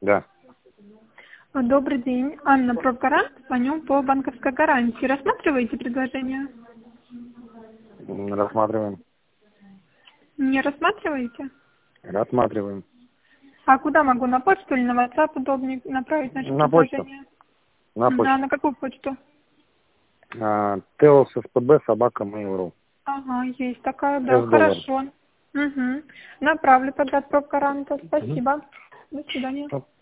Да. Добрый день. Анна Пробгарант. Звоню по банковской гарантии. Рассматриваете предложение? Рассматриваем. Не рассматриваете? Рассматриваем. А куда могу? На почту или на WhatsApp удобнее направить наше На почту. предложение? На почту. На какую почту? tlspb@mail.ru. Ага, есть такая, да. $. Хорошо. Угу. Направлю тогда от Пробгаранта. Спасибо. До свидания.